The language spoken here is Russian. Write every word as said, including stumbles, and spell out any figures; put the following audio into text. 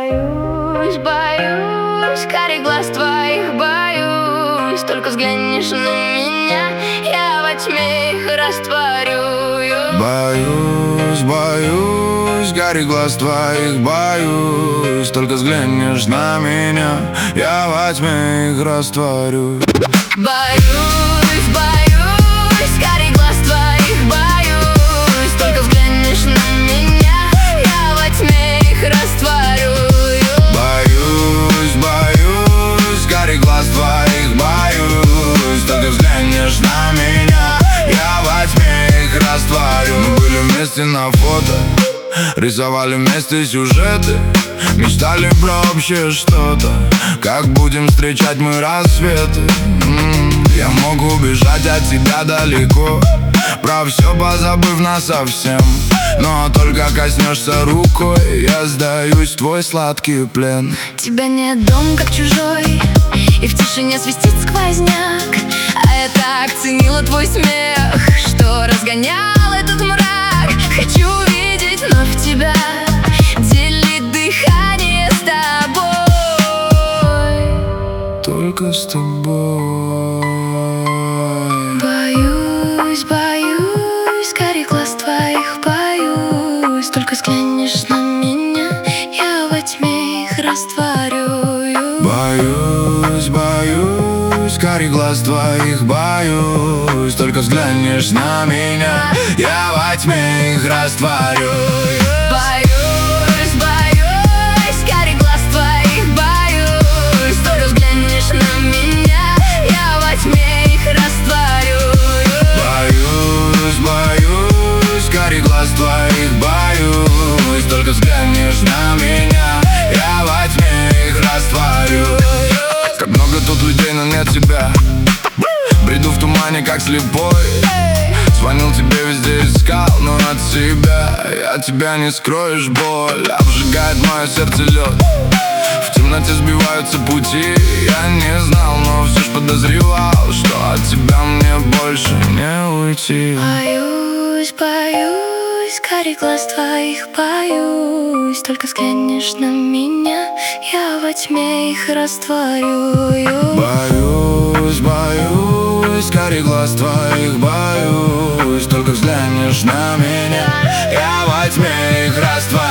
Боюсь, боюсь, карих глаз твоих боюсь. Только взглянешь на меня, я во тьме их растворю. Боюсь, боюсь, карих глаз твоих боюсь. Только взглянешь на меня, я во тьме их растворю. Боюсь, боюсь, карих глаз твоих боюсь. Только взглянешь на меня, я во тьме их растворю. Боюсь, боюсь, карих глаз твоих боюсь. Только взглянешь на меня, я во тьме их растворю. Мы были вместе на фото, рисовали вместе сюжеты, мечтали про общее что-то. Как будем встречать мы рассветы. М-м, Я мог убежать от тебя далеко, про все позабыв насовсем. Но только коснешься рукой, я сдаюсь в твой сладкий плен. Тебя нет дом как чужой, и в тишине свистит сквозняк. А я так ценила твой смех, что разгонял этот мрак. Хочу видеть вновь тебя, делить дыхание с тобой. Только с тобой. Боюсь, боюсь, карих глаз твоих боюсь. Только взглянешь на меня, я во тьме их растворю. Боюсь, боюсь, карих глаз твоих боюсь. Только взглянешь на меня, я во тьме их растворю. Боюсь, боюсь, карих глаз твоих боюсь. Только взглянешь на меня, я во тьме их растворю. Боюсь, боюсь, карих глаз твоих боюсь. Только взглянешь на меня, я во тьме их растворю. Как много тут людей, но нет тебя. Бреду в тумане, как слепой. Звонил тебе, везде искал, но от себя я тебя не скроешь. Боль обжигает мое сердце лед, в темноте сбиваются пути. Я не знал, но все ж подозревал, что от тебя мне больше не уйти. Боюсь, боюсь, карих глаз твоих боюсь. Только взглянешь на меня, я во тьме их растворю. Боюсь, боюсь, карих глаз твоих боюсь. Только взглянешь на меня, я во тьме их растворю.